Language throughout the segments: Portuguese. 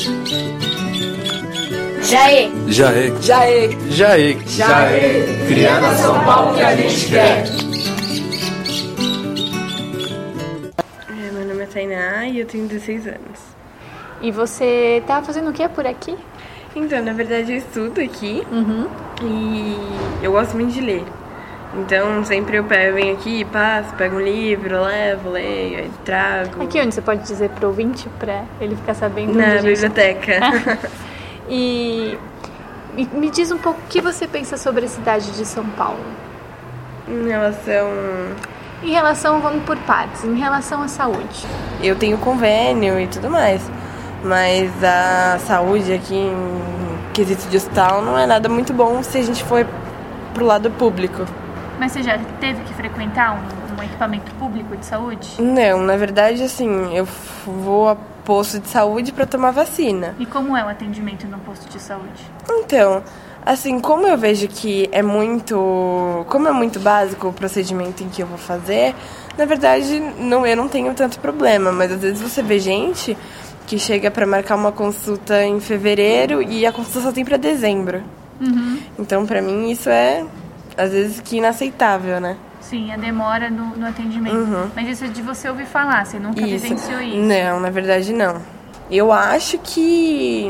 Jaê, Jaê, Jaê, Jaê, Jaê, criando a São Paulo que a gente quer. Meu nome é Tainá e eu tenho 16 anos. E você tá fazendo o que por aqui? Então, na verdade, eu estudo aqui e eu gosto muito de ler. Então, sempre venho aqui, passo, pego um livro, levo, leio, aí trago. Aqui onde você pode dizer pro ouvinte, pra ele ficar sabendo onde Na a gente... biblioteca. E me diz um pouco o que você pensa sobre a cidade de São Paulo. Em relação, vamos por partes, em relação à saúde. eu tenho convênio e tudo mais, mas a saúde aqui em quesito de hospital não é nada muito bom se a gente for pro lado público. Mas você já teve que frequentar um equipamento público de saúde? Não, na verdade, assim, eu vou a posto de saúde para tomar vacina. E como é o atendimento no posto de saúde? Então, assim, como eu vejo que como é muito básico o procedimento em que eu vou fazer, na verdade, eu não tenho tanto problema, mas às vezes você vê gente que chega para marcar uma consulta em fevereiro e a consulta só tem para dezembro. Então, para mim, isso é, às vezes, que inaceitável, né? Sim, a demora no atendimento. Mas isso é de você ouvir falar, você nunca vivenciou isso? Não, na verdade não. Eu acho que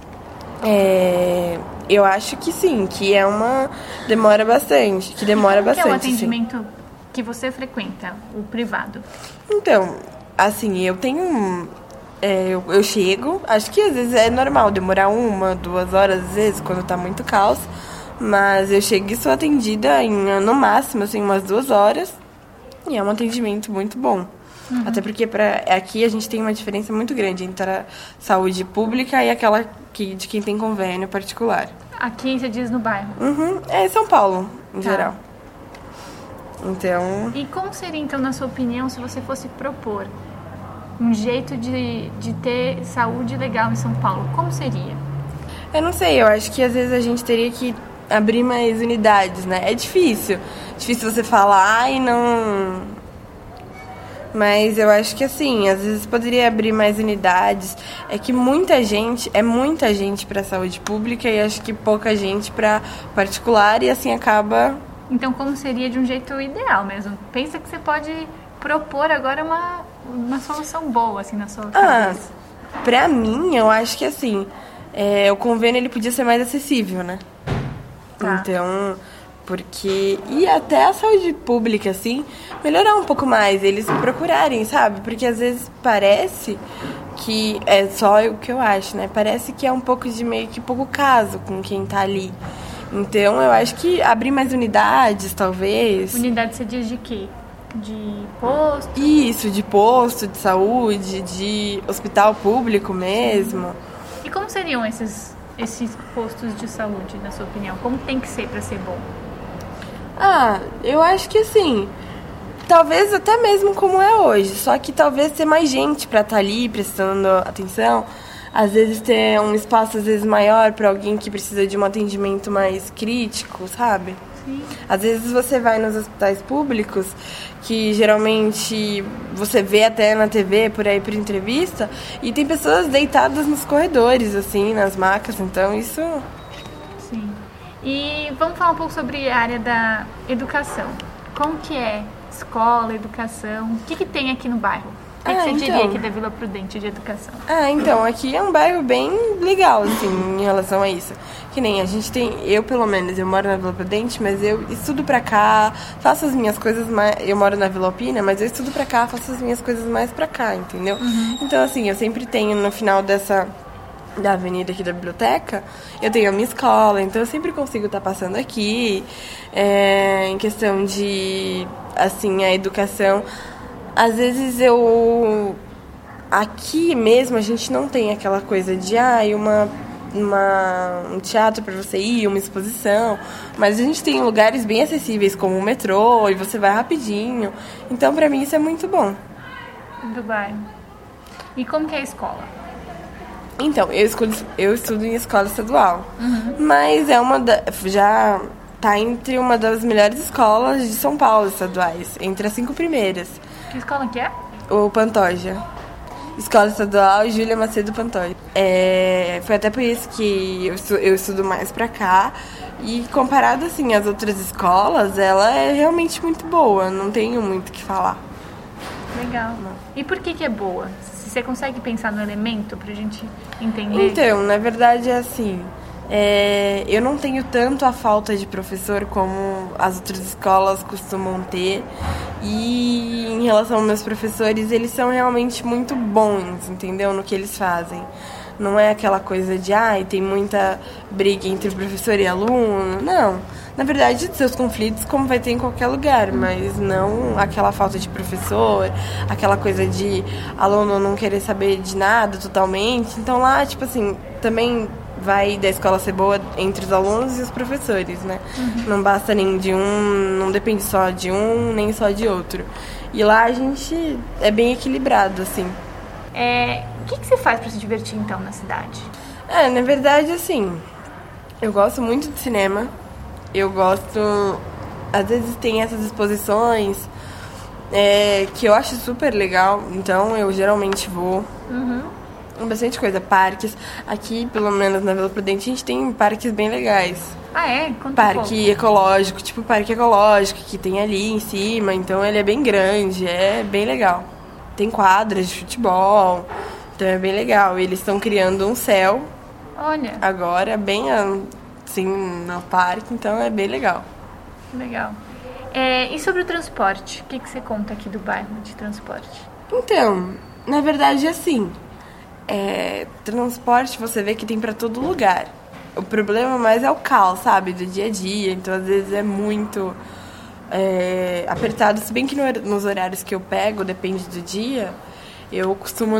sim, que é uma demora bastante, que demora bastante. Que é o atendimento que você frequenta, o privado? Então, assim, eu tenho eu chego, acho que às vezes é normal demorar 1-2 horas, às vezes, quando tá muito caos. Mas eu chego e sou atendida no máximo, assim, umas 2 horas. E é um atendimento muito bom. Até porque aqui a gente tem uma diferença muito grande entre a saúde pública e aquela de quem tem convênio particular. Aqui você diz no bairro? É São Paulo, em geral. Então... E como seria, então, na sua opinião, se você fosse propor um jeito de ter saúde legal em São Paulo? Como seria? Eu não sei, eu acho que às vezes a gente teria que abrir mais unidades, né? É difícil você falar e não... Mas eu acho que assim, às vezes poderia abrir mais unidades. É que é muita gente para saúde pública e acho que pouca gente para particular e assim acaba... Então como seria de um jeito ideal mesmo? Pensa que você pode propor agora uma solução boa assim na sua cabeça. Pra mim, eu acho que assim, o convênio ele podia ser mais acessível, né? Então, porque... E até a saúde pública, assim, melhorar um pouco mais, eles procurarem, sabe? Porque às vezes parece que... É só o que eu acho, né? Parece que é um pouco de meio que pouco caso com quem tá ali. Então, eu acho que abrir mais unidades, talvez... Unidade você diz de quê? De posto? Isso, de posto, de saúde, de hospital público mesmo. E como seriam esses postos de saúde, na sua opinião? Como tem que ser para ser bom? Eu acho que assim, talvez até mesmo como é hoje, só que talvez ter mais gente para estar ali prestando atenção, às vezes ter um espaço às vezes maior para alguém que precisa de um atendimento mais crítico, sabe? Sim. Às vezes você vai nos hospitais públicos, que geralmente você vê até na TV, por aí, por entrevista, e tem pessoas deitadas nos corredores, assim, nas macas, então isso... Sim. E vamos falar um pouco sobre a área da educação. Como que é escola, educação? O que tem aqui no bairro? O que você diria aqui da Vila Prudente de educação? Então, aqui é um bairro bem legal, assim, em relação a isso. Que nem a gente tem, eu pelo menos, eu moro na Vila Prudente, mas eu estudo pra cá, faço as minhas coisas mais... Eu moro na Vila Alpina, mas eu estudo pra cá, faço as minhas coisas mais pra cá, entendeu? Então, assim, eu sempre tenho no final da avenida aqui da biblioteca, eu tenho a minha escola, então eu sempre consigo estar passando aqui. Em questão de, assim, a educação... Às vezes aqui mesmo a gente não tem aquela coisa de um teatro para você ir, uma exposição, mas a gente tem lugares bem acessíveis como o metrô e você vai rapidinho. Então para mim isso é muito bom. Do bairro. E como que é a escola? Então, eu estudo em escola estadual, mas já tá entre uma das melhores escolas de São Paulo estaduais, entre as 5 primeiras. Que escola que é? O Pantoja. Escola Estadual Júlia Macedo Pantoli. Foi até por isso que eu estudo mais pra cá. E comparado, assim, às outras escolas, ela é realmente muito boa. Não tenho muito o que falar. Legal. E por que é boa? Você consegue pensar no elemento pra gente entender? Então, na verdade é assim, eu não tenho tanto a falta de professor como as outras escolas costumam ter. E em relação aos meus professores, eles são realmente muito bons, entendeu? No que eles fazem. Não é aquela coisa de, tem muita briga entre professor e aluno. Não. Na verdade, seus conflitos, como vai ter em qualquer lugar, mas não aquela falta de professor, aquela coisa de aluno não querer saber de nada totalmente. Então lá, tipo assim, também vai da escola ser boa entre os alunos e os professores, né? Não basta nem de um, não depende só de um, nem só de outro. E lá a gente é bem equilibrado, assim. O que você faz pra se divertir, então, na cidade? Na verdade, assim, eu gosto muito de cinema. Eu gosto... Às vezes tem essas exposições que eu acho super legal. Então, eu geralmente vou. Bastante coisa. Parques. Aqui, pelo menos na Vila Prudente, a gente tem parques bem legais. Conta Parque ecológico. Tipo o parque ecológico que tem ali em cima. Então, ele é bem grande. É bem legal. Tem quadras de futebol. Então, é bem legal. Eles estão criando um céu. Olha. Agora, bem... assim, no parque, então é bem legal. Legal. E sobre o transporte? O que você conta aqui do bairro de transporte? Então, na verdade, assim, transporte você vê que tem pra todo lugar. O problema mais é o caos, sabe, do dia a dia. Então, às vezes é muito apertado. Se bem que nos horários que eu pego, depende do dia, eu costumo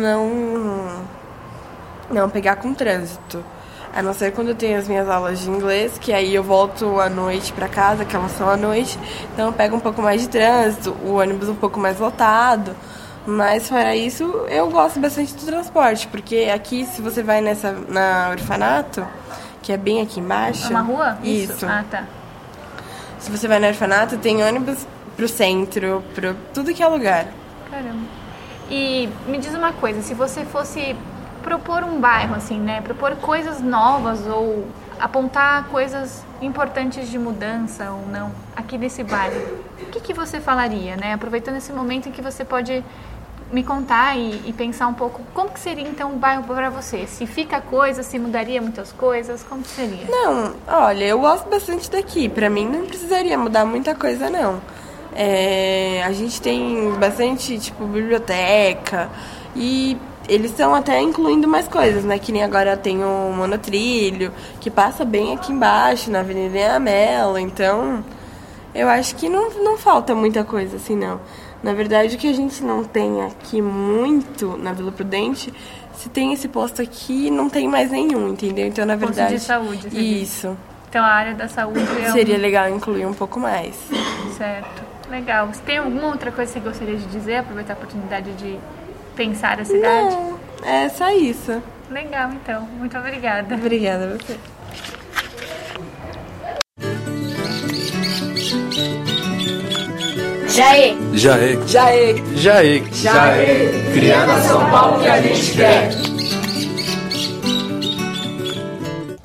não pegar com trânsito. A não ser quando eu tenho as minhas aulas de inglês, que aí eu volto à noite pra casa, que elas são à noite. Então eu pego um pouco mais de trânsito, o ônibus um pouco mais lotado. Mas fora isso, eu gosto bastante do transporte. Porque aqui, se você vai na Orfanato, que é bem aqui embaixo... É uma rua? Isso. Tá. Se você vai no Orfanato, tem ônibus pro centro, pro tudo que é lugar. Caramba. E me diz uma coisa, se você fosse... propor um bairro, assim, né? Propor coisas novas ou apontar coisas importantes de mudança ou não aqui nesse bairro. O que você falaria, né? Aproveitando esse momento em que você pode me contar e pensar um pouco como que seria, então, o bairro para você. Se fica coisa, se mudaria muitas coisas, como que seria? Não, olha, eu gosto bastante daqui. Pra mim não precisaria mudar muita coisa, não. A gente tem bastante, tipo, biblioteca e... eles estão até incluindo mais coisas, né? Que nem agora tem o monotrilho, que passa bem aqui embaixo, na Avenida Amela. Então, eu acho que não falta muita coisa, assim, não. Na verdade, o que a gente não tem aqui muito na Vila Prudente, se tem esse posto aqui, não tem mais nenhum, entendeu? Então, na verdade... Posto de saúde, você isso. Diz. Então, a área da saúde seria legal incluir um pouco mais. Certo. Legal. Você tem alguma outra coisa que você gostaria de dizer? Aproveitar a oportunidade de... pensar a cidade? Não, é só isso. Legal, então. Muito obrigada. Obrigada a você. Jaê. Criando a São Paulo que a gente quer.